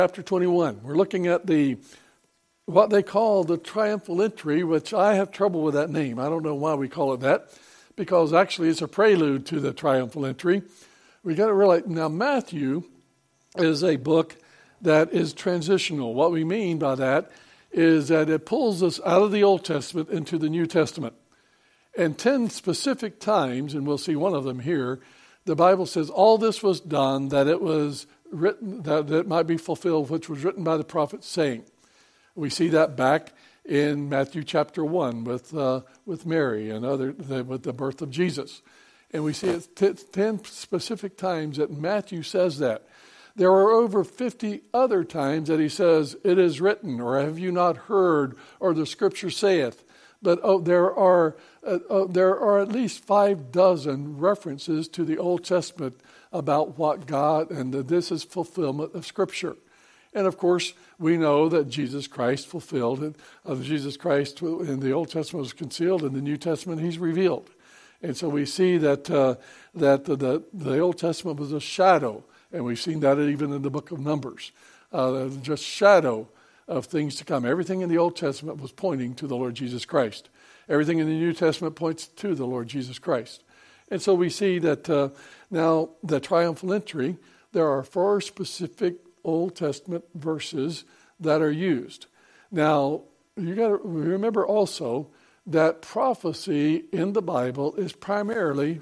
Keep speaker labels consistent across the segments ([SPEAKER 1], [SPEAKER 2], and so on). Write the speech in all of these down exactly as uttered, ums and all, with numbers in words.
[SPEAKER 1] Chapter twenty-one. We're looking at the what they call the triumphal entry, which I have trouble with that name. I don't know why we call it that, because actually it's a prelude to the triumphal entry. We got to realize now Matthew is a book that is transitional. What we mean by that is that it pulls us out of the Old Testament into the New Testament. And ten specific times, and we'll see one of them here, the Bible says all this was done that it was written, that it might be fulfilled, which was written by the prophet saying. We see that back in Matthew chapter one with uh, with Mary and other the, with the birth of Jesus. And we see it t- ten specific times that Matthew says that. There are over fifty other times that he says, it is written, or have you not heard, or the scripture saith. But oh, there are uh, oh, there are at least five dozen references to the Old Testament about what God, and that this is fulfillment of Scripture. And of course, we know that Jesus Christ fulfilled it. Uh, Jesus Christ in the Old Testament was concealed, in the New Testament He's revealed. And so we see that uh, that the, the the Old Testament was a shadow, and we've seen that even in the book of Numbers, uh, just shadow of things to come. Everything in the Old Testament was pointing to the Lord Jesus Christ. Everything in the New Testament points to the Lord Jesus Christ. And so we see that uh, now the triumphal entry, there are four specific Old Testament verses that are used. Now, you got to remember also that prophecy in the Bible is primarily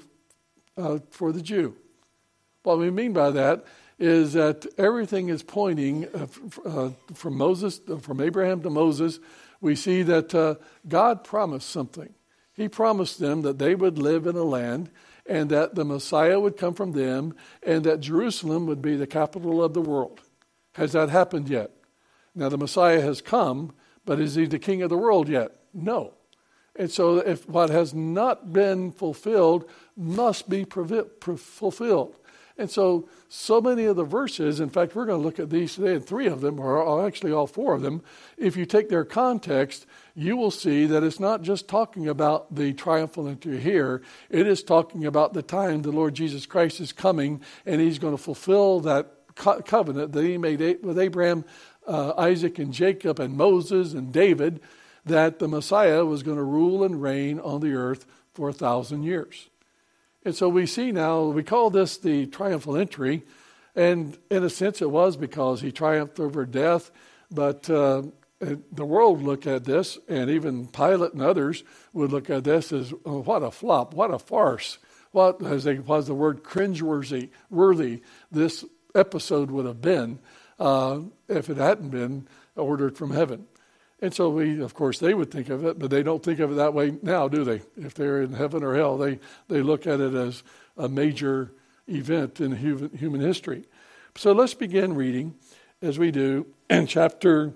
[SPEAKER 1] uh, for the Jew. What we mean by that is that everything is pointing uh, uh, from Moses, from Abraham to Moses. We see that uh, God promised something. He promised them that they would live in a land and that the Messiah would come from them and that Jerusalem would be the capital of the world. Has that happened yet? Now the Messiah has come, but is he the king of the world yet? No. And so if what has not been fulfilled must be previ- pre- fulfilled. And so, so many of the verses, in fact, we're going to look at these today, and three of them, or actually all four of them, if you take their context, you will see that it's not just talking about the triumphal entry here. It is talking about the time the Lord Jesus Christ is coming, and He's going to fulfill that co- covenant that He made with Abraham, uh, Isaac, and Jacob, and Moses, and David, that the Messiah was going to rule and reign on the earth for a thousand years. And so we see now, we call this the triumphal entry, and in a sense it was because He triumphed over death, but uh, the world looked at this, and even Pilate and others would look at this as, oh, what a flop, what a farce, what, as they, was the word cringeworthy, worthy this episode would have been uh, if it hadn't been ordered from heaven. And so we, of course, they would think of it, but they don't think of it that way now, do they? If they're in heaven or hell, they, they look at it as a major event in human, human history. So let's begin reading, as we do, in chapter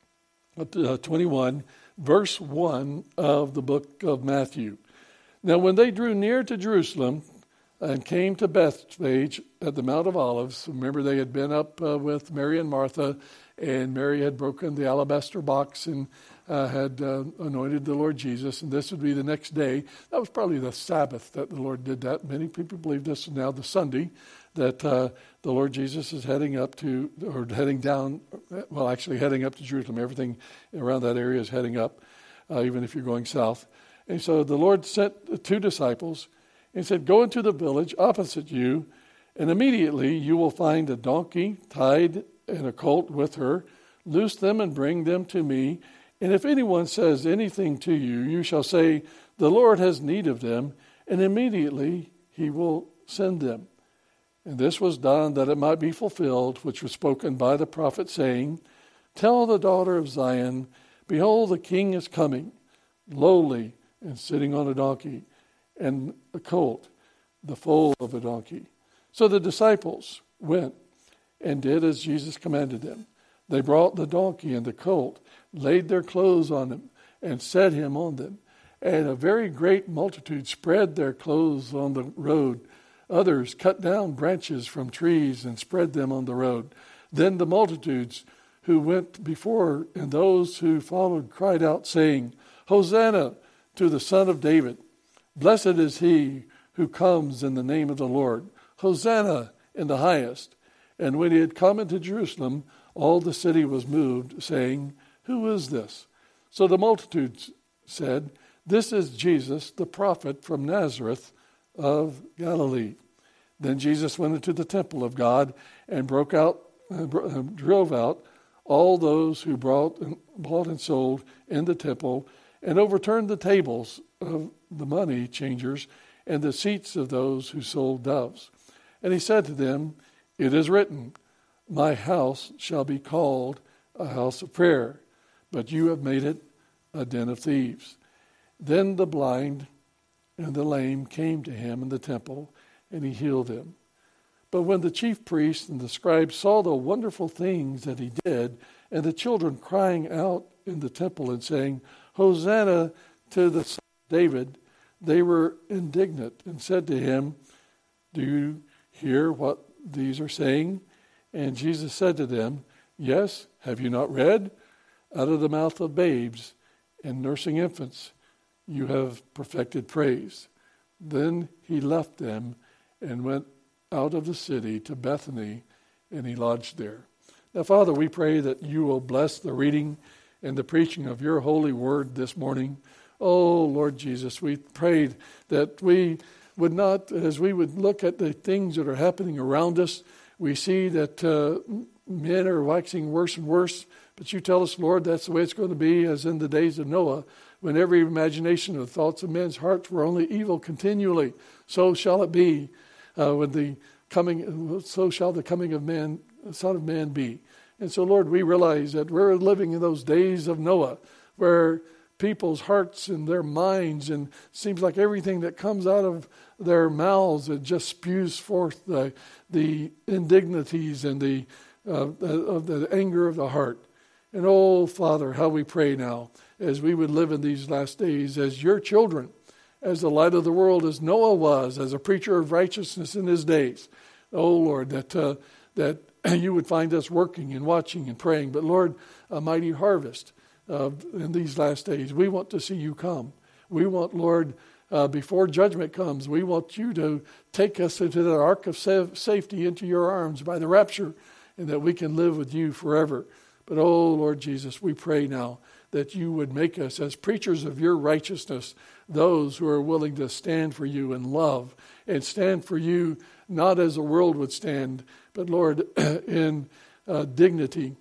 [SPEAKER 1] twenty-one, verse one of the book of Matthew. Now, when they drew near to Jerusalem and came to Bethphage at the Mount of Olives, remember they had been up uh, with Mary and Martha, and Mary had broken the alabaster box and uh, had uh, anointed the Lord Jesus. And this would be the next day. That was probably the Sabbath that the Lord did that. Many people believe this is now the Sunday that uh, the Lord Jesus is heading up to, or heading down, well, actually heading up to Jerusalem. Everything around that area is heading up, uh, even if you're going south. And so the Lord sent two disciples and said, go into the village opposite you, and immediately you will find a donkey tied and a colt with her. Loose them and bring them to me. And if anyone says anything to you, you shall say, the Lord has need of them, and immediately He will send them. And this was done that it might be fulfilled, which was spoken by the prophet, saying, tell the daughter of Zion, behold, the king is coming, lowly and sitting on a donkey, and a colt, the foal of a donkey. So the disciples went and did as Jesus commanded them. They brought the donkey and the colt, laid their clothes on him, and set him on them. And a very great multitude spread their clothes on the road. Others cut down branches from trees and spread them on the road. Then the multitudes who went before and those who followed cried out, saying, Hosanna to the Son of David. Blessed is he who comes in the name of the Lord. Hosanna in the highest. And when he had come into Jerusalem, All the city was moved, saying, "Who is this?" So the multitudes said, "This is Jesus, the prophet from Nazareth of Galilee." Then Jesus went into the temple of God and broke out, uh, drove out all those who brought and, bought and sold in the temple, and overturned the tables of the money changers and the seats of those who sold doves. And he said to them, "It is written, my house shall be called a house of prayer, but you have made it a den of thieves." Then the blind and the lame came to him in the temple, and he healed them. But when the chief priests and the scribes saw the wonderful things that he did, and the children crying out in the temple and saying, "Hosanna to the Son of David," they were indignant and said to him, "Do you hear what these are saying?" And Jesus said to them, "Yes, have you not read? Out of the mouth of babes and nursing infants you have perfected praise." Then he left them and went out of the city to Bethany, and he lodged there. Now, Father, we pray that you will bless the reading and the preaching of your holy word this morning. Oh, Lord Jesus, we prayed that we would not, as we would look at the things that are happening around us, we see that uh, men are waxing worse and worse. But you tell us, Lord, that's the way it's going to be as in the days of Noah, when every imagination of the thoughts of men's hearts were only evil continually. So shall it be uh, when the coming, so shall the coming of man, Son of Man be. And so, Lord, we realize that we're living in those days of Noah, where people's hearts and their minds, and it seems like everything that comes out of their mouths, it just spews forth the, the indignities and the, uh, of the anger of the heart. And oh, Father, how we pray now as we would live in these last days as your children, as the light of the world, as Noah was, as a preacher of righteousness in his days. Oh, Lord, that uh, that you would find us working and watching and praying. But, Lord, a mighty harvest uh, in these last days. We want to see you come. We want, Lord, uh, before judgment comes, we want you to take us into the ark of safety into your arms by the rapture, and that we can live with you forever. But, oh, Lord Jesus, we pray now that you would make us, as preachers of your righteousness, those who are willing to stand for you in love and stand for you not as the world would stand, but, Lord, in uh, dignity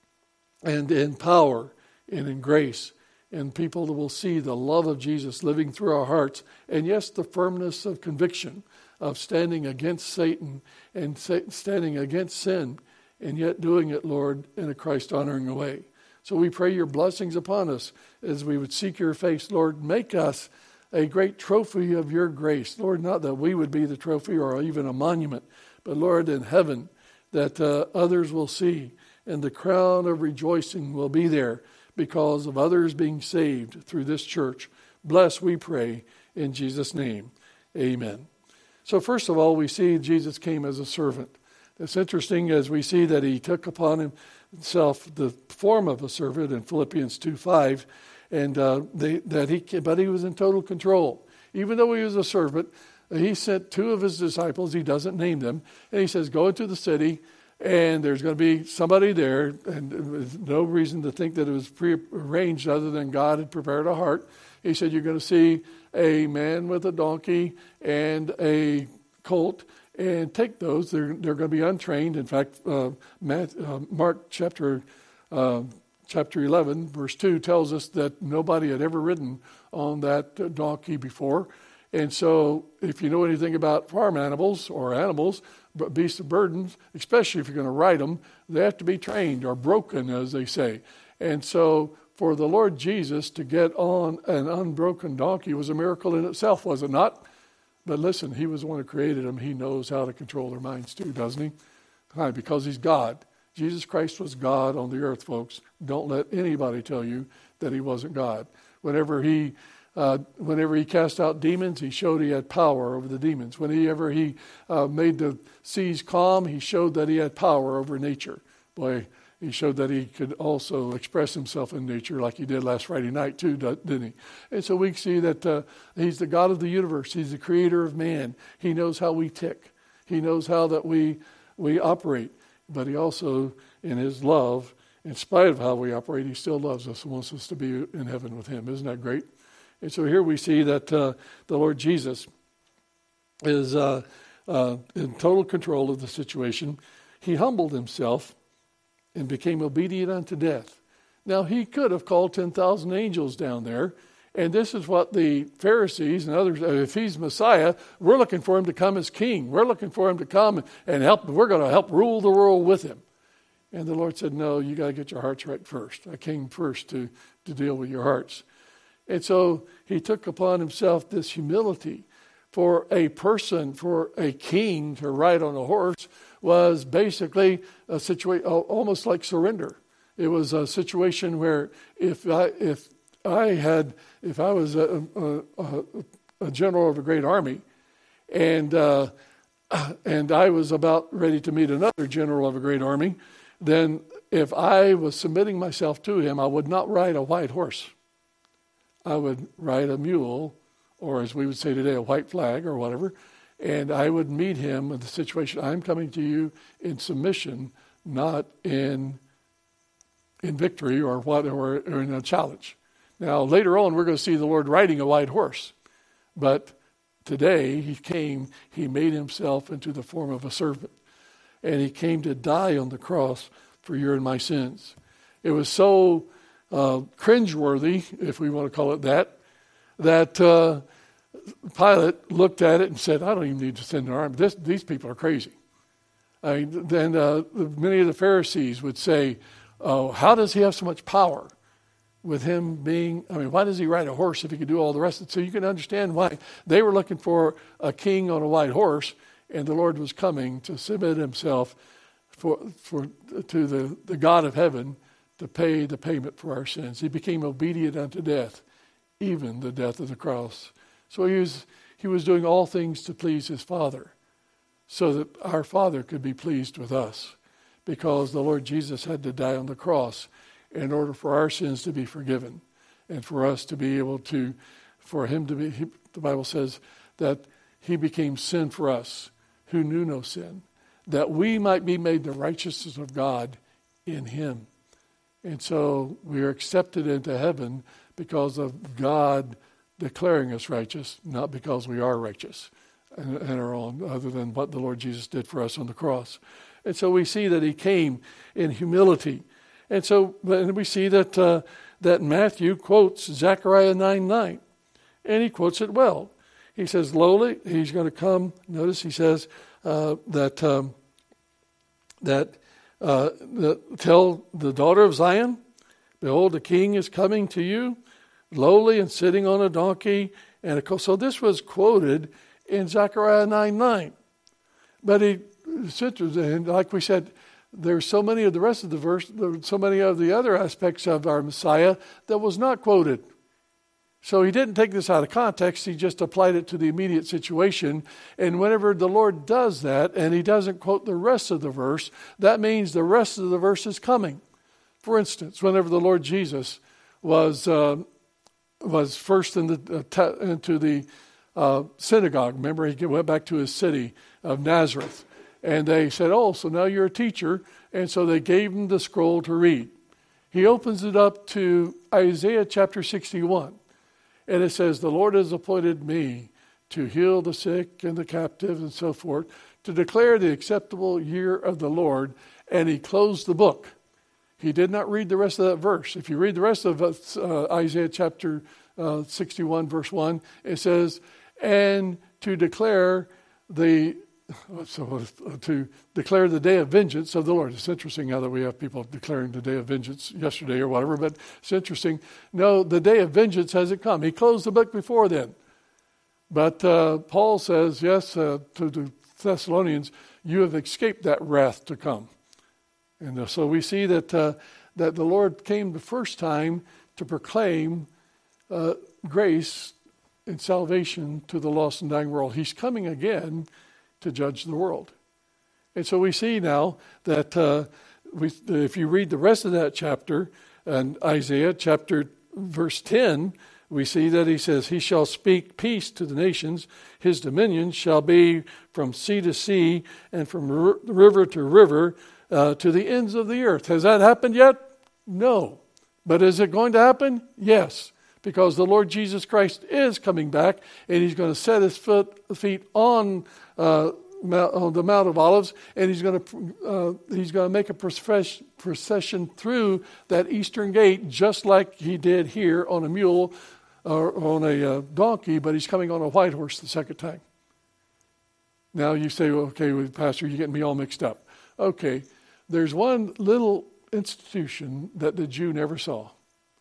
[SPEAKER 1] and in power and in grace. And people that will see the love of Jesus living through our hearts. And yes, the firmness of conviction of standing against Satan and standing against sin, and yet doing it, Lord, in a Christ-honoring way. So we pray your blessings upon us as we would seek your face. Lord, make us a great trophy of your grace. Lord, not that we would be the trophy or even a monument, but, Lord, in heaven, that uh, others will see, and the crown of rejoicing will be there because of others being saved through this church. Bless, we pray, in Jesus' name. Amen. So first of all, we see Jesus came as a servant. It's interesting as we see that he took upon himself the form of a servant in Philippians two five, and uh, they, that he, but he was in total control. Even though he was a servant, he sent two of his disciples. He doesn't name them, and he says, "Go into the city, and there's going to be somebody there." And there's no reason to think that it was prearranged, other than God had prepared a heart. He said, "You're going to see a man with a donkey and a colt." And take those. They're they're going to be untrained. In fact, uh, Matt, uh, Mark chapter uh, chapter eleven, verse two tells us that nobody had ever ridden on that donkey before. And so, if you know anything about farm animals or animals, but beasts of burden, especially if you're going to ride them, they have to be trained or broken, as they say. And so, for the Lord Jesus to get on an unbroken donkey was a miracle in itself, was it not? But listen, he was the one who created them. He knows how to control their minds too, doesn't he? Why? Because he's God. Jesus Christ was God on the earth, folks. Don't let anybody tell you that he wasn't God. Whenever he, uh, whenever he cast out demons, he showed he had power over the demons. Whenever he uh, made the seas calm, he showed that he had power over nature. Boy, he showed that he could also express himself in nature like he did last Friday night too, didn't he? And so we see that uh, he's the God of the universe. He's the creator of man. He knows how we tick. He knows how that we we operate. but he also, in his love, in spite of how we operate, he still loves us and wants us to be in heaven with him. Isn't that great? And so here we see that uh, the Lord Jesus is uh, uh, in total control of the situation. He humbled himself and became obedient unto death. Now, he could have called ten thousand angels down there, and this is what the Pharisees and others, if he's Messiah, we're looking for him to come as king. We're looking for him to come and help. We're going to help rule the world with him. And the Lord said, no, you got to get your hearts right first. I came first to, to deal with your hearts. And so he took upon himself this humility. For a person, for a king to ride on a horse was basically a situation almost like surrender. It was a situation where if I if I had if I was a, a, a general of a great army, and uh, and I was about ready to meet another general of a great army, then if I was submitting myself to him, I would not ride a white horse. I would ride a mule, or as we would say today, a white flag or whatever, and I would meet him in the situation. I'm coming to you in submission, not in in victory or what, or, or in a challenge. Now, later on, we're going to see the Lord riding a white horse, but today he came, he made himself into the form of a servant, and he came to die on the cross for your and my sins. It was so uh, cringeworthy, if we want to call it that, that uh, Pilate looked at it and said, I don't even need to send an army. This, these people are crazy. I mean, then uh, many of the Pharisees would say, oh, how does he have so much power with him being, I mean, why does he ride a horse if he could do all the rest of it? So you can understand why they were looking for a king on a white horse, and the Lord was coming to submit himself for, for to the, the God of heaven to pay the payment for our sins. He became obedient unto death, even the death of the cross. So he was, he was doing all things to please his Father, so that our Father could be pleased with us, because the Lord Jesus had to die on the cross in order for our sins to be forgiven, and for us to be able to, for him to be, he, the Bible says that he became sin for us who knew no sin, that we might be made the righteousness of God in him. And so we are accepted into heaven because of God declaring us righteous, not because we are righteous and, and our own, other than what the Lord Jesus did for us on the cross. And so we see that he came in humility. And so and we see that uh, that Matthew quotes Zechariah nine nine, and he quotes it well. He says, lowly, he's going to come. Notice he says uh, that, um, that uh, the, tell the daughter of Zion, behold, the king is coming to you, lowly and sitting on a donkey. And a co- so this was quoted in Zechariah nine nine. But he, it's interesting, and like we said, there's so many of the rest of the verse, so many of the other aspects of our Messiah that was not quoted. So he didn't take this out of context. He just applied it to the immediate situation. And whenever the Lord does that, and he doesn't quote the rest of the verse, that means the rest of the verse is coming. For instance, whenever the Lord Jesus was uh, was first in the, uh, te- into the uh, synagogue, remember he went back to his city of Nazareth. And they said, oh, so now you're a teacher. And so they gave him the scroll to read. He opens it up to Isaiah chapter sixty-one. And it says, the Lord has appointed me to heal the sick and the captive and so forth, to declare the acceptable year of the Lord. And he closed the book. He did not read the rest of that verse. If you read the rest of uh, Isaiah chapter uh, sixty-one, verse one, it says, and to declare the So uh, to declare the day of vengeance of the Lord. It's interesting now that we have people declaring the day of vengeance yesterday or whatever, but it's interesting. No, the day of vengeance hasn't come. He closed the book before then. But uh, Paul says, yes, uh, to the Thessalonians, you have escaped that wrath to come. And uh, so we see that uh, that the Lord came the first time to proclaim uh, grace and salvation to the lost and dying world. He's coming again to judge the world. And so we see now that uh, we, if you read the rest of that chapter, and Isaiah chapter verse ten, we see that he says, he shall speak peace to the nations. His dominion shall be from sea to sea and from river to river. uh, to the ends of the earth. Has that happened yet? No. But is it going to happen? Yes. Because the Lord Jesus Christ is coming back, and he's going to set his foot, feet on, uh, Mount, on the Mount of Olives, and he's going to uh, he's going to make a procession through that eastern gate, just like he did here on a mule or on a uh, donkey, but he's coming on a white horse the second time. Now you say, well, okay, well, Pastor, you're getting me all mixed up. Okay, there's one little institution that the Jew never saw.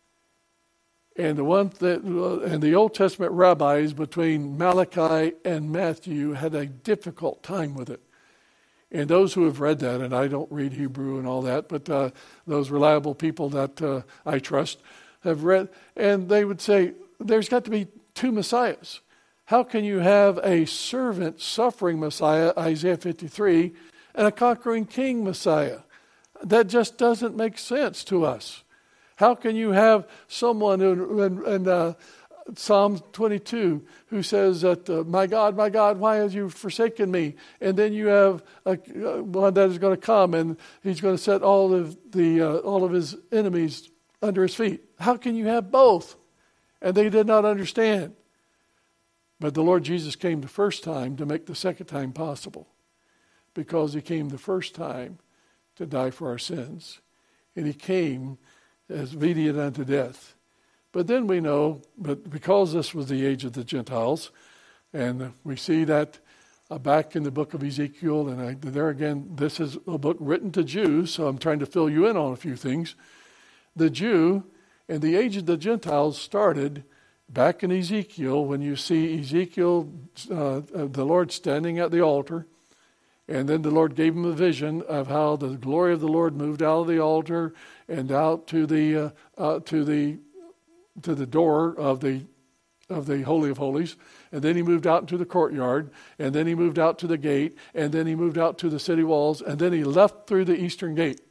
[SPEAKER 1] And the one that, uh, and the Old Testament rabbis between Malachi and Matthew had a difficult time with it. And those who have read that, and I don't read Hebrew and all that, but uh, those reliable people that uh, I trust have read, and they would say, there's got to be two Messiahs. How can you have a servant suffering Messiah, Isaiah fifty-three, and a conquering king Messiah? That just doesn't make sense to us. How can you have someone in, in, in uh, Psalm twenty-two who says that, uh, my God, my God, why have you forsaken me? And then you have a, uh, one that is going to come and he's going to set all of the uh, all of his enemies under his feet. How can you have both? And they did not understand. But the Lord Jesus came the first time to make the second time possible, because he came the first time to die for our sins. And he came as obedient unto death. But then we know, but because this was the age of the Gentiles, and we see that uh, back in the book of Ezekiel, and I, there again, this is a book written to Jews, so I'm trying to fill you in on a few things. The Jew and the age of the Gentiles started back in Ezekiel, when you see Ezekiel, uh, the Lord standing at the altar, and then the Lord gave him a vision of how the glory of the Lord moved out of the altar and out to the uh, uh, to the to the door of the of the Holy of Holies, and then he moved out into the courtyard, and then he moved out to the gate, and then he moved out to the city walls, and then he left through the eastern gate.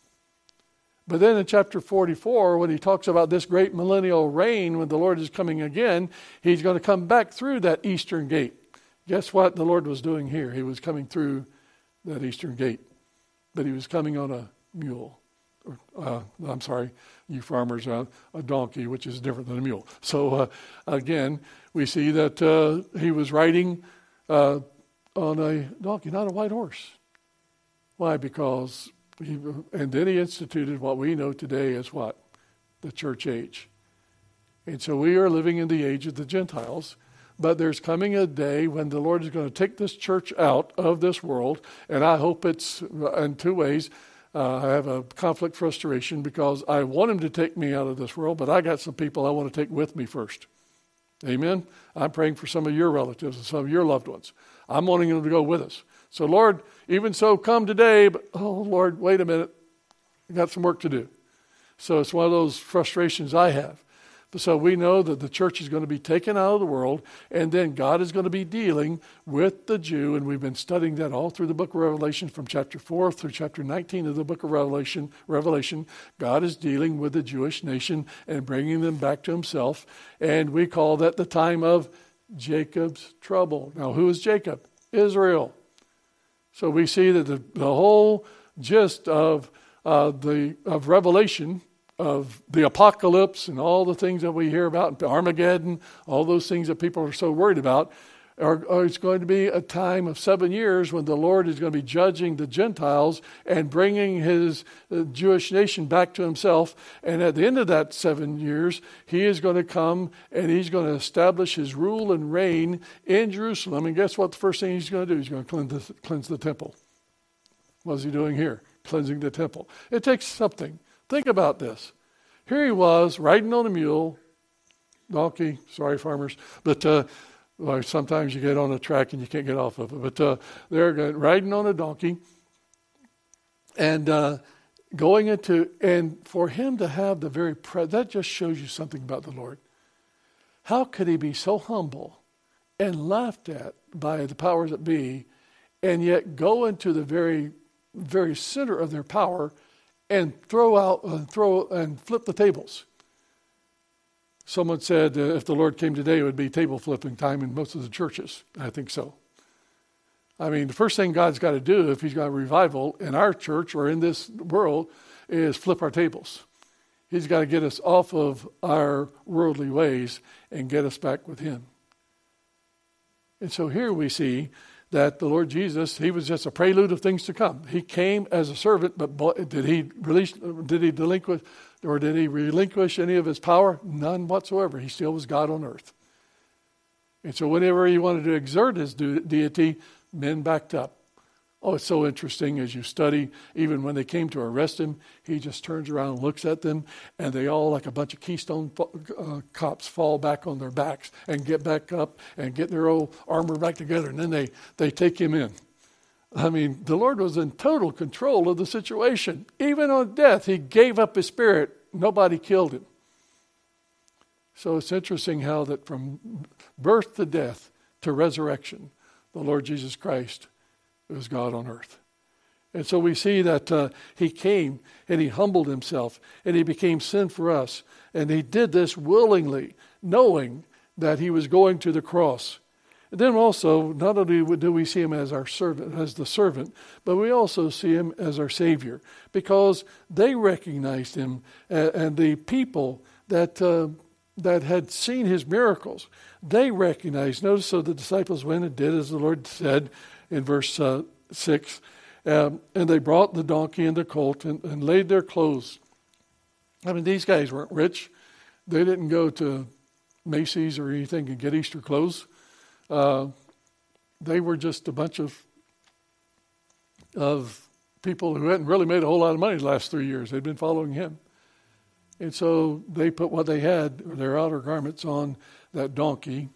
[SPEAKER 1] But then in chapter forty-four, when he talks about this great millennial reign, when the Lord is coming again, he's going to come back through that eastern gate. Guess what the Lord was doing here? He was coming through that eastern gate, but he was coming on a mule. Or, uh, I'm sorry, you farmers, uh, a donkey, which is different than a mule. So uh, again, we see that uh, he was riding uh, on a donkey, not a white horse. Why? Because he, and then he instituted what we know today as what? The church age. And so we are living in the age of the Gentiles. But there's coming a day when the Lord is going to take this church out of this world. And I hope it's in two ways. Uh, I have a conflict frustration because I want him to take me out of this world, but I got some people I want to take with me first. Amen? I'm praying for some of your relatives and some of your loved ones. I'm wanting them to go with us. So Lord, even so, come today, but oh Lord, wait a minute. I got some work to do. So it's one of those frustrations I have. So we know that the church is going to be taken out of the world, and then God is going to be dealing with the Jew, and we've been studying that all through the book of Revelation, from chapter four through chapter nineteen of the book of Revelation. Revelation, God is dealing with the Jewish nation and bringing them back to himself, and we call that the time of Jacob's trouble. Now, who is Jacob? Israel. So we see that the, the whole gist of uh, the of Revelation, of the apocalypse and all the things that we hear about, Armageddon, all those things that people are so worried about, are, are it's going to be a time of seven years when the Lord is going to be judging the Gentiles and bringing his uh, Jewish nation back to himself. And at the end of that seven years, he is going to come and he's going to establish his rule and reign in Jerusalem. And guess what the first thing he's going to do? He's going to cleanse the, cleanse the temple. What is he doing here? Cleansing the temple. It takes something. Think about this. Here he was riding on a mule, donkey, sorry farmers, but uh, well, sometimes you get on a track and you can't get off of it. But uh, they're riding on a donkey and uh, going into, and for him to have the very, pre- that just shows you something about the Lord. How could he be so humble and laughed at by the powers that be, and yet go into the very, very center of their power and throw out, uh, throw and flip the tables? Someone said uh, if the Lord came today, it would be table flipping time in most of the churches. I think so. I mean, the first thing God's got to do if he's got a revival in our church or in this world is flip our tables. He's got to get us off of our worldly ways and get us back with him. And so here we see that the Lord Jesus, he was just a prelude of things to come. He came as a servant, but did he release, did he delinquish, or did he relinquish any of his power? None whatsoever. He still was God on earth. And so whenever he wanted to exert his deity, men backed up. Oh, it's so interesting as you study, even when they came to arrest him, he just turns around and looks at them, and they all, like a bunch of Keystone uh, cops, fall back on their backs and get back up and get their old armor back together, and then they, they take him in. I mean, the Lord was in total control of the situation. Even on death, he gave up his spirit. Nobody killed him. So it's interesting how that from birth to death to resurrection, the Lord Jesus Christ was God on earth. And so we see that uh, he came and he humbled himself and he became sin for us. And he did this willingly, knowing that he was going to the cross. And then also, not only do we see him as our servant, as the servant, but we also see him as our Savior, because they recognized him, uh, and the people that uh, that had seen his miracles, they recognized. Notice, so the disciples went and did as the Lord said in verse uh, six, um, and they brought the donkey and the colt and, and laid their clothes. I mean, these guys weren't rich. They didn't go to Macy's or anything and get Easter clothes. Uh, they were just a bunch of of people who hadn't really made a whole lot of money the last three years. They'd been following him. And so they put what they had, their outer garments, on that donkey.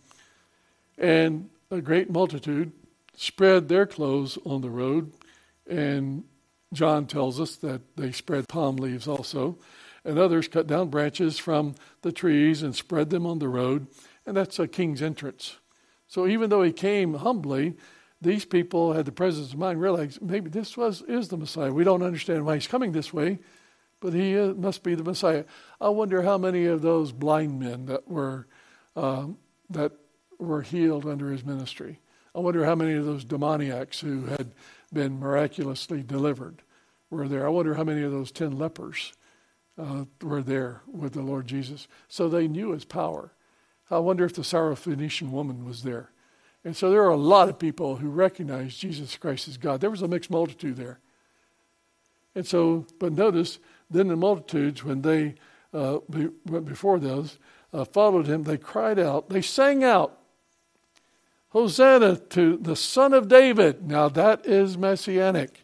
[SPEAKER 1] And a great multitude spread their clothes on the road. And John tells us that they spread palm leaves also. And others cut down branches from the trees and spread them on the road. And that's a king's entrance. So even though he came humbly, these people had the presence of mind, realized maybe this was is the Messiah. We don't understand why he's coming this way, but he is, must be the Messiah. I wonder how many of those blind men that were um, that were healed under his ministry. I wonder how many of those demoniacs who had been miraculously delivered were there. I wonder how many of those ten lepers uh, were there with the Lord Jesus. So they knew his power. I wonder if the Syrophoenician woman was there. And so there are a lot of people who recognized Jesus Christ as God. There was a mixed multitude there. And so, but notice, then the multitudes, when they uh, be, went before those, uh, followed him, they cried out, they sang out, Hosanna to the Son of David. Now that is messianic.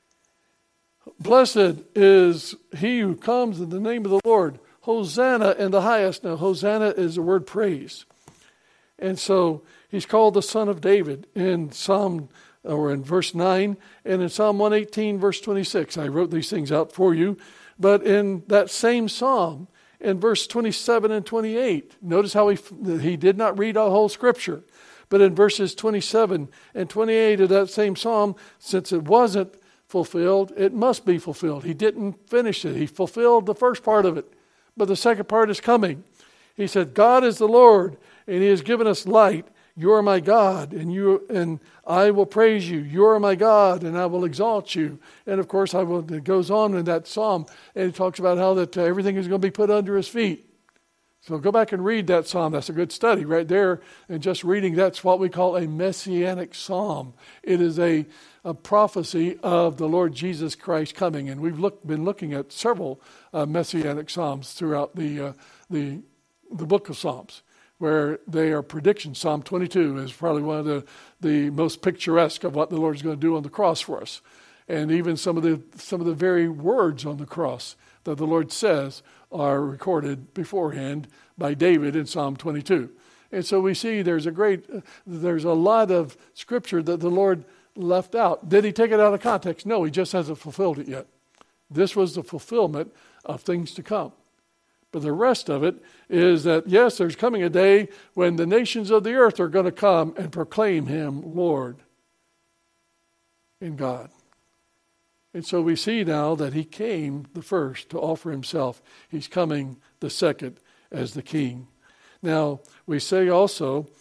[SPEAKER 1] Blessed is he who comes in the name of the Lord. Hosanna in the highest. Now, Hosanna is the word praise. And so he's called the Son of David in Psalm, or in verse nine, and in Psalm one eighteen, verse twenty-six. I wrote these things out for you. But in that same psalm, in verse twenty-seven and twenty-eight, notice how he, he did not read a whole scripture. But in verses twenty-seven and twenty-eight of that same psalm, since it wasn't fulfilled, it must be fulfilled. He didn't finish it. He fulfilled the first part of it. But the second part is coming. He said, God is the Lord, and he has given us light. You are my God, and you and I will praise you. You are my God, and I will exalt you. And of course, I will. It goes on in that psalm, and it talks about how that uh, everything is going to be put under his feet. So go back and read that psalm. That's a good study right there. And just reading, that's what we call a messianic psalm. It is a, a prophecy of the Lord Jesus Christ coming. And we've look, been looking at several uh, messianic psalms throughout the, uh, the, the book of Psalms, where they are predictions. Psalm twenty-two is probably one of the, the most picturesque of what the Lord is going to do on the cross for us. And even some of the some of the very words on the cross that the Lord says are recorded beforehand by David in Psalm twenty-two. And so we see there's a great, there's a lot of scripture that the Lord left out. Did he take it out of context? No, he just hasn't fulfilled it yet. This was the fulfillment of things to come. But the rest of it is that, yes, there's coming a day when the nations of the earth are going to come and proclaim him Lord in God. And so we see now that he came the first to offer himself. He's coming the second as the king. Now, we say also,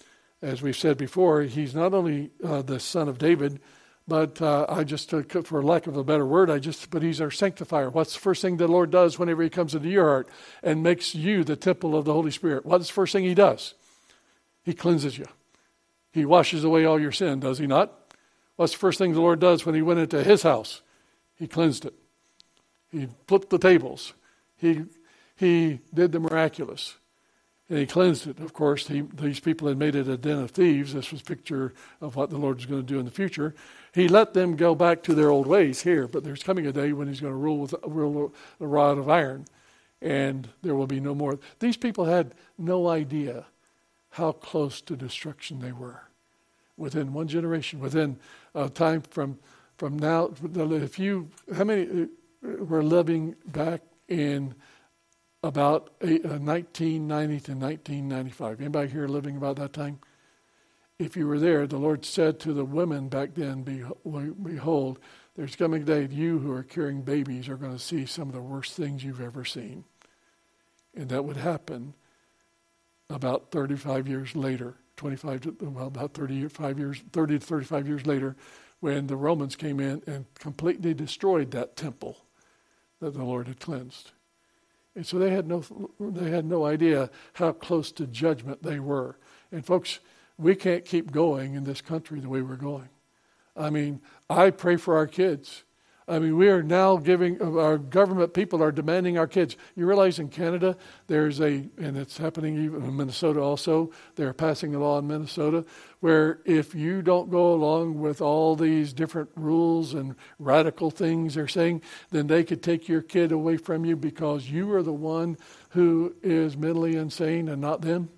[SPEAKER 1] as we've said before, he's not only uh, the son of David, but uh, I just, uh, for lack of a better word, I just, but he's our sanctifier. What's the first thing the Lord does whenever he comes into your heart and makes you the temple of the Holy Spirit? What's the first thing he does? He cleanses you. He washes away all your sin, does he not? What's the first thing the Lord does when he went into his house? He cleansed it. He flipped the tables. He he did the miraculous. And he cleansed it. Of course, he, these people had made it a den of thieves. This was a picture of what the Lord is going to do in the future. He let them go back to their old ways here, but there's coming a day when he's going to rule with rule a rod of iron, and there will be no more. These people had no idea how close to destruction they were. Within one generation, within a time from from now, if you, how many were living back in about nineteen ninety to nineteen ninety-five? Anybody here living about that time? If you were there, the Lord said to the women back then, behold, there's coming a day, you who are carrying babies are going to see some of the worst things you've ever seen. And that would happen about thirty-five years later, twenty-five to, well, about thirty-five years, thirty to thirty-five years later, when the Romans came in and completely destroyed that temple that the Lord had cleansed. And so they had no, they had no idea how close to judgment they were. And folks, we can't keep going in this country the way we're going. I mean, I pray for our kids. I mean, we are now giving, our government people are demanding our kids. You realize in Canada, there's a, and it's happening even in Minnesota also, they're passing a law in Minnesota where if you don't go along with all these different rules and radical things they're saying, then they could take your kid away from you because you are the one who is mentally insane and not them.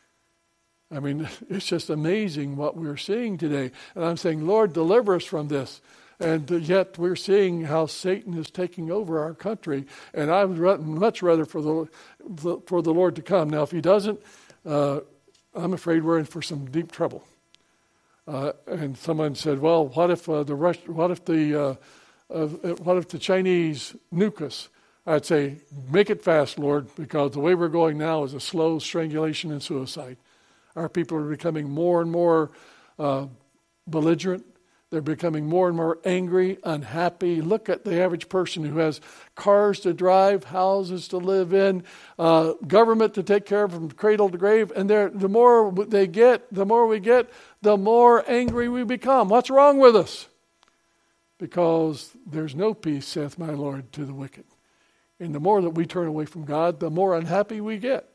[SPEAKER 1] I mean, it's just amazing what we're seeing today. And I'm saying, Lord, deliver us from this. And yet we're seeing how Satan is taking over our country. And I would much rather for the for the Lord to come. Now, if he doesn't, uh, I'm afraid we're in for some deep trouble. Uh, and someone said, well, what if uh, the Rus- what if the uh, uh, what if the Chinese nuke us? I'd say, make it fast, Lord, because the way we're going now is a slow strangulation and suicide. Our people are becoming more and more uh, belligerent. They're becoming more and more angry, unhappy. Look at the average person who has cars to drive, houses to live in, uh, government to take care of from cradle to grave. And the more they get, the more we get, the more angry we become. What's wrong with us? Because there's no peace, saith my Lord, to the wicked. And the more that we turn away from God, the more unhappy we get.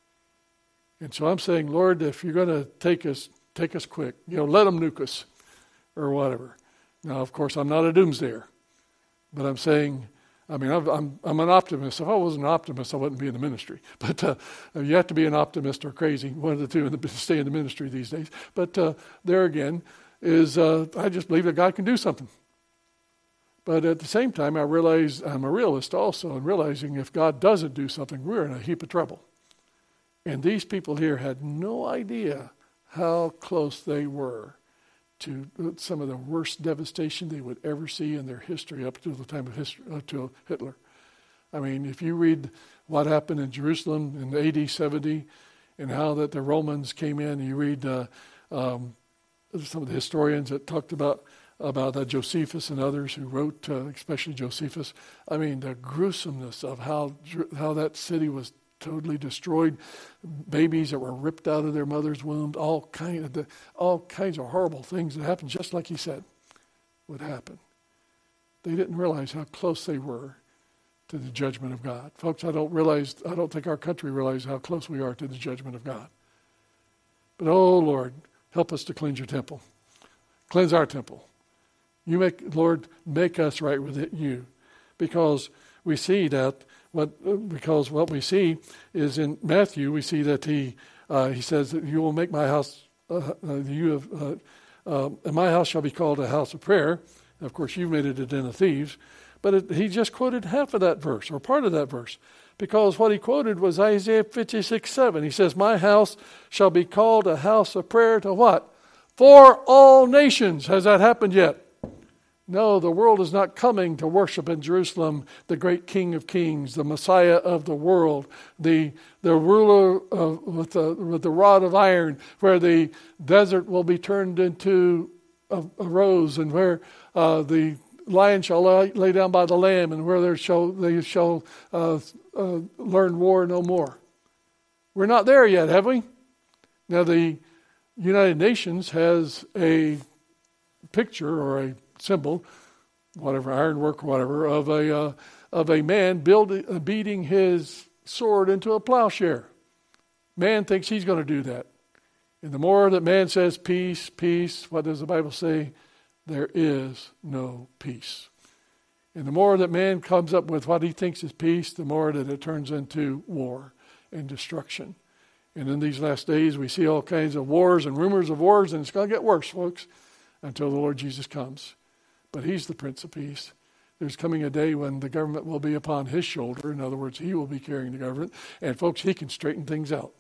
[SPEAKER 1] And so I'm saying, Lord, if you're going to take us, take us quick. You know, let them nuke us. Or whatever. Now, of course, I'm not a doomsdayer, but I'm saying, I mean, I'm I'm, I'm an optimist. If I wasn't an optimist, I wouldn't be in the ministry. But uh, you have to be an optimist or crazy, one of the two, in the, stay in the ministry these days. But uh, there again is, uh, I just believe that God can do something. But at the same time, I realize I'm a realist also, and realizing if God doesn't do something, we're in a heap of trouble. And these people here had no idea how close they were to some of the worst devastation they would ever see in their history up to the time of history, up to Hitler. I mean, if you read what happened in Jerusalem in A D seventy and how that the Romans came in, you read uh, um, some of the historians that talked about about uh, Josephus and others who wrote, uh, especially Josephus. I mean, the gruesomeness of how how that city was totally destroyed, babies that were ripped out of their mother's womb, all kind of the, all kinds of horrible things that happened, just like he said would happen. They didn't realize how close they were to the judgment of God. Folks, I don't realize, I don't think our country realizes how close we are to the judgment of God. But oh Lord, help us to cleanse your temple. Cleanse our temple. You make, Lord, make us right with it, you, because we see that. What, because what we see is in Matthew, we see that he uh, he says that you will make my house, uh, uh, you have, uh, uh, and my house shall be called a house of prayer. And of course, you've made it a den of thieves. But it, he just quoted half of that verse, or part of that verse, because what he quoted was Isaiah fifty-six seven. He says, my house shall be called a house of prayer to what? For all nations. Has that happened yet? No, the world is not coming to worship in Jerusalem the great King of Kings, the Messiah of the world, the the ruler of, with, the, with the rod of iron, where the desert will be turned into a, a rose, and where uh, the lion shall lay, lay down by the lamb, and where they shall, they shall uh, uh, learn war no more. We're not there yet, have we? Now, the United Nations has a picture or a symbol, whatever, ironwork or whatever, of a uh, of a man building, uh, beating his sword into a plowshare. Man thinks he's going to do that. And the more that man says peace, peace, what does the Bible say? There is no peace. And the more that man comes up with what he thinks is peace, the more that it turns into war and destruction. And in these last days, we see all kinds of wars and rumors of wars, and it's going to get worse, folks, until the Lord Jesus comes. But he's the Prince of Peace. There's coming a day when the government will be upon his shoulder. In other words, he will be carrying the government. And folks, he can straighten things out.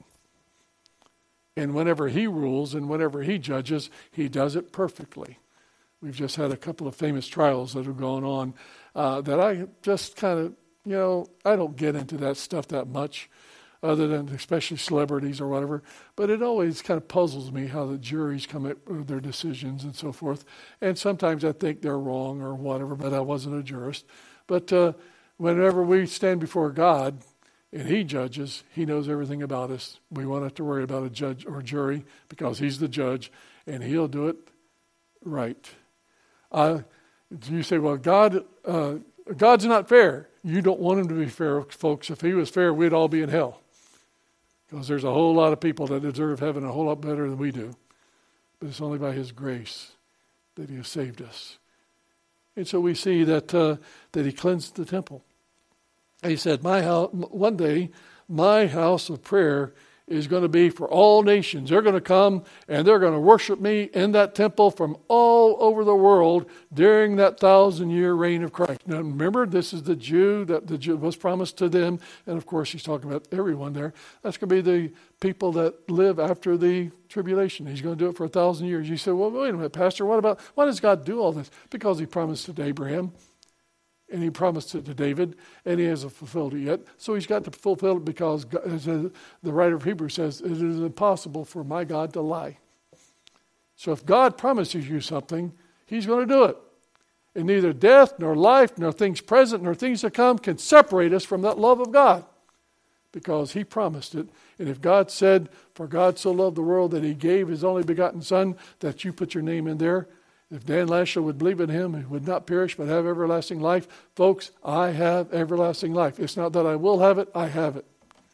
[SPEAKER 1] And whenever he rules and whenever he judges, he does it perfectly. We've just had a couple of famous trials that have gone on uh, that I just kind of, you know, I don't get into that stuff that much, other than especially celebrities or whatever. But it always kind of puzzles me how the juries come at their decisions and so forth. And sometimes I think they're wrong or whatever, but I wasn't a jurist. But uh, whenever we stand before God and he judges, he knows everything about us. We won't have to worry about a judge or jury because he's the judge and he'll do it right. Uh, you say, well, God, uh, God's not fair. You don't want him to be fair, folks. If he was fair, we'd all be in hell. Because there's a whole lot of people that deserve heaven a whole lot better than we do. But it's only by his grace that he has saved us. And so we see that uh, that he cleansed the temple. He said, "My house, one day, my house of prayer is going to be for all nations. They're going to come and they're going to worship me in that temple from all over the world during that thousand-year reign of Christ." Now remember, this is the Jew that the Jew was promised to them. And of course, he's talking about everyone there. That's going to be the people that live after the tribulation. He's going to do it for a thousand years. You say, well, wait a minute, Pastor, what about, why does God do all this? Because he promised it to Abraham. And he promised it to David, and he hasn't fulfilled it yet. So he's got to fulfill it because, God, as the writer of Hebrews says, it is impossible for my God to lie. So if God promises you something, he's going to do it. And neither death, nor life, nor things present, nor things to come can separate us from that love of God. Because he promised it. And if God said, for God so loved the world that he gave his only begotten Son, that you put your name in there, if Dan Lashley would believe in him, he would not perish but have everlasting life. Folks, I have everlasting life. It's not that I will have it, I have it.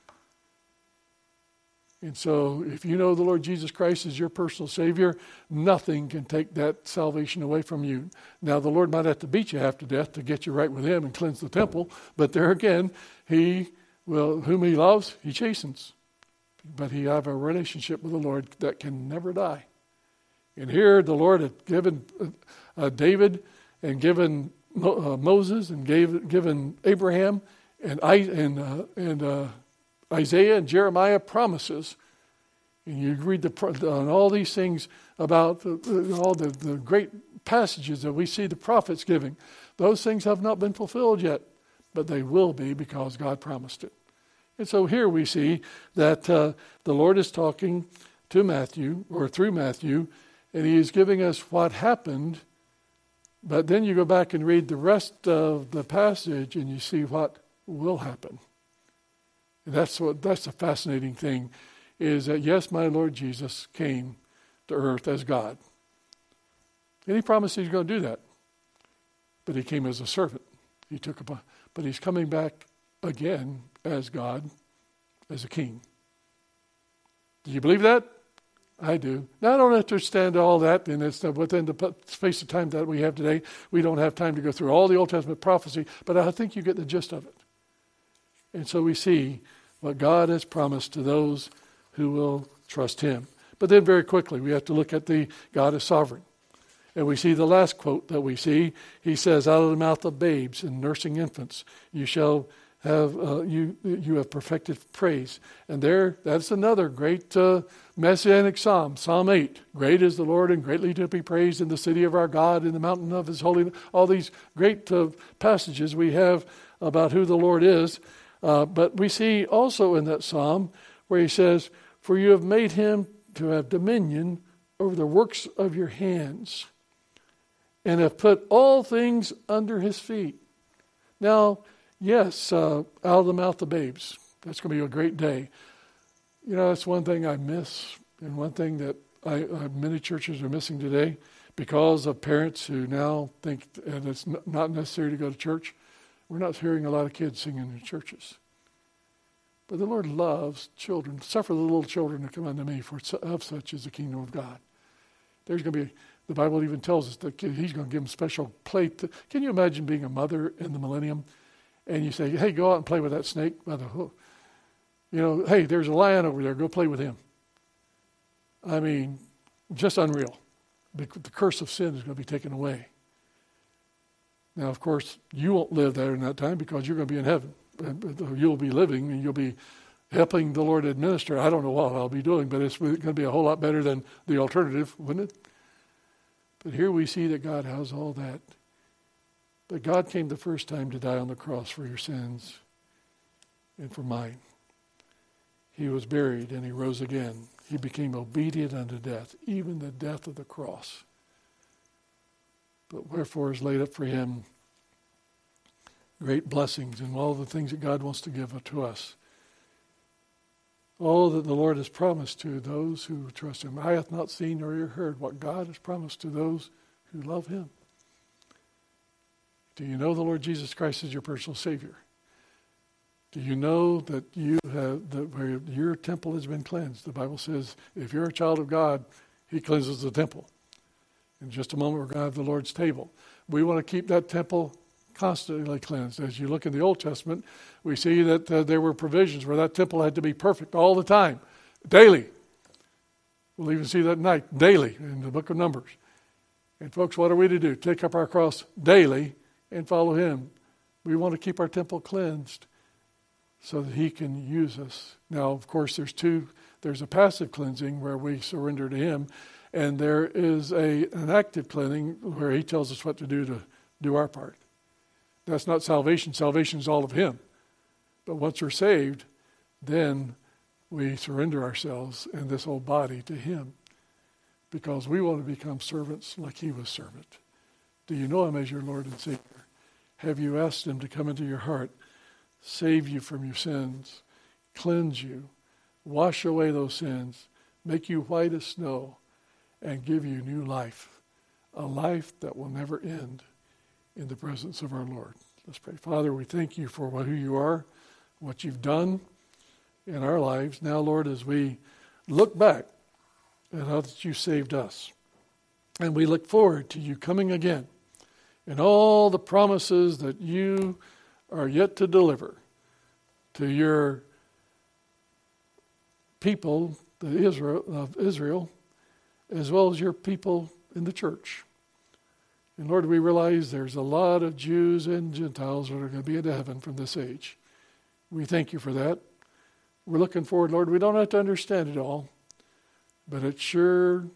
[SPEAKER 1] And so if you know the Lord Jesus Christ is your personal Savior, nothing can take that salvation away from you. Now, the Lord might have to beat you half to death to get you right with him and cleanse the temple. But there again, he will, whom he loves, he chastens. But he have a relationship with the Lord that can never die. And here the Lord had given uh, David and given Mo- uh, Moses and gave, given Abraham and, I, and, uh, and uh, Isaiah and Jeremiah promises. And you read the, on all these things about the, the, all the, the great passages that we see the prophets giving. Those things have not been fulfilled yet, but they will be because God promised it. And so here we see that uh, the Lord is talking to Matthew, or through Matthew, and he is giving us what happened, but then you go back and read the rest of the passage and you see what will happen. And that's what that's a fascinating thing, is that yes, my Lord Jesus came to earth as God. And he promised he's going to do that. But he came as a servant. He took a, but he's coming back again as God, as a king. Do you believe that? I do. Now, I don't understand all that, and it's within the space of time that we have today. We don't have time to go through all the Old Testament prophecy, but I think you get the gist of it. And so we see what God has promised to those who will trust him. But then very quickly, we have to look at the God is sovereign. And we see the last quote that we see. He says, out of the mouth of babes and nursing infants, you shall have uh, you you have perfected praise. And there, that's another great uh, messianic psalm, Psalm eight. Great is the Lord and greatly to be praised in the city of our God, in the mountain of his holiness. All these great uh, passages we have about who the Lord is. Uh, but we see also in that psalm where he says, for you have made him to have dominion over the works of your hands, and have put all things under his feet. Now, yes, uh, out of the mouth of babes. That's going to be a great day. You know, that's one thing I miss, and one thing that I, uh, many churches are missing today because of parents who now think and it's n- not necessary to go to church. We're not hearing a lot of kids singing in churches. But the Lord loves children. Suffer the little children to come unto me, for of such is the kingdom of God. There's going to be, the Bible even tells us that he's going to give them special play. To, can you imagine being a mother in the millennium? And you say, hey, go out and play with that snake by the hook. You know, hey, there's a lion over there. Go play with him. I mean, just unreal. The, the curse of sin is going to be taken away. Now, of course, you won't live there in that time because you're going to be in heaven. You'll be living and you'll be helping the Lord administer. I don't know what I'll be doing, but it's going to be a whole lot better than the alternative, wouldn't it? But here we see that God has all that. But God came the first time to die on the cross for your sins and for mine. He was buried and he rose again. He became obedient unto death, even the death of the cross. But wherefore is laid up for him great blessings and all the things that God wants to give to us. All that the Lord has promised to those who trust him. Eye hath not seen nor ear heard what God has promised to those who love him. Do you know the Lord Jesus Christ is your personal Savior? Do you know that you have that where your temple has been cleansed? The Bible says if you're a child of God, he cleanses the temple. In just a moment, we're going to have the Lord's table. We want to keep that temple constantly cleansed. As you look in the Old Testament, we see that uh, there were provisions where that temple had to be perfect all the time, daily. We'll even see that at night, daily, in the book of Numbers. And folks, what are we to do? Take up our cross daily and follow him. We want to keep our temple cleansed so that he can use us. Now, of course, there's two. There's a passive cleansing where we surrender to him, and there is a an active cleansing where he tells us what to do to do our part. That's not salvation. Salvation is all of him. But once we're saved, then we surrender ourselves and this whole body to him because we want to become servants like he was servant. Do you know him as your Lord and Savior? Have you asked him to come into your heart, save you from your sins, cleanse you, wash away those sins, make you white as snow, and give you new life, a life that will never end in the presence of our Lord? Let's pray. Father, we thank you for who you are, what you've done in our lives. Now, Lord, as we look back at how that you saved us, and we look forward to you coming again, and all the promises that you are yet to deliver to your people, the Israel of Israel, as well as your people in the church. And Lord, we realize there's a lot of Jews and Gentiles that are going to be in heaven from this age. We thank you for that. We're looking forward, Lord. We don't have to understand it all, but it sure,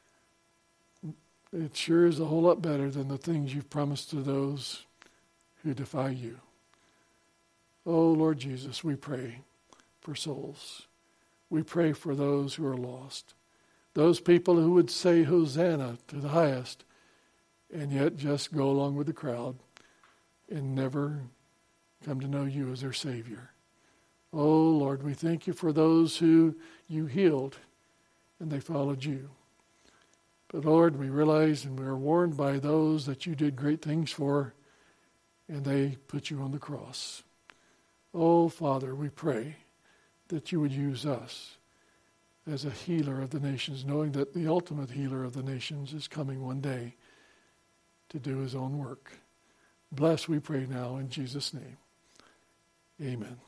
[SPEAKER 1] it sure is a whole lot better than the things you've promised to those who defy you. Oh, Lord Jesus, we pray for souls. We pray for those who are lost. Those people who would say Hosanna to the highest, and yet just go along with the crowd and never come to know you as their Savior. Oh, Lord, we thank you for those who you healed and they followed you. But, Lord, we realize and we are warned by those that you did great things for, and they put you on the cross. Oh, Father, we pray that you would use us as a healer of the nations, knowing that the ultimate healer of the nations is coming one day to do his own work. Bless, we pray now, in Jesus' name. Amen.